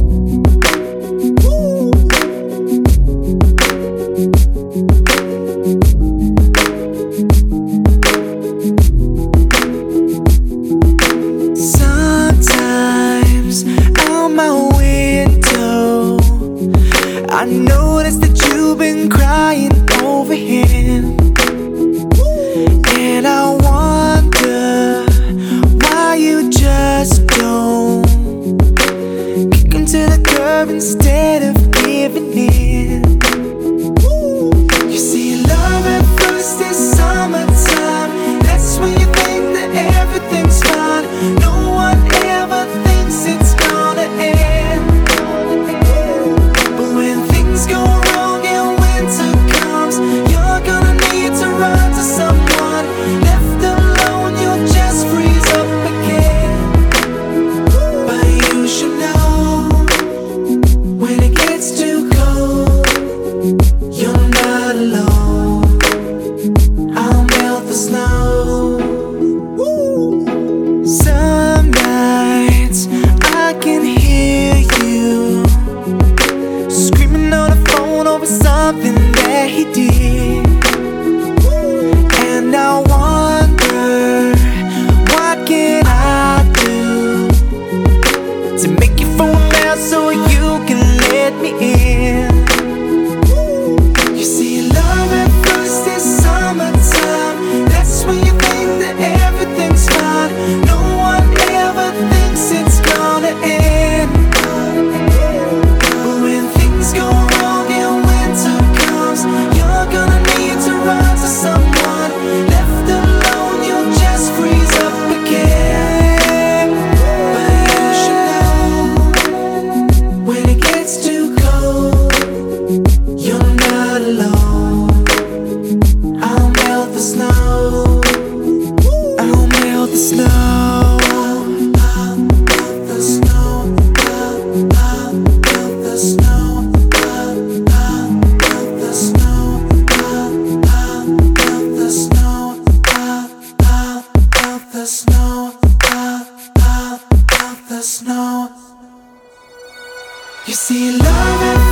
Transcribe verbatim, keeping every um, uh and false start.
Sometimes out my window I notice that you've been crying over him, and I wonder why you just don't kick him to the curb instead of giving in. You see, love at first is summertime. That's when you think that everything's fine. No one ever thinks it's gonna end. But when things go wrong and winter comes, you're gonna need to run to someone. Left alone, you'll just freeze up again. But you should know, when it gets too cold, you're not alone. I'll melt the snow. Some nights I can hear you screaming on the phone over something that he did, and I wonder, what can I do to make you phone out so you can let me in? You see, love at first is summertime. That's when you think that everything's fine. No one ever thinks it's gonna end. But when things go wrong and winter comes, you're gonna need to run to someone. Left alone, you'll just freeze up again. But you should know, when it gets too cold, you're not alone. I'll melt the snow. I'll melt the snow. I'll melt the snow. I'll melt the snow. I'll melt the snow. I'll melt the snow. I'll melt the snow. I'll melt the snow. You see, love at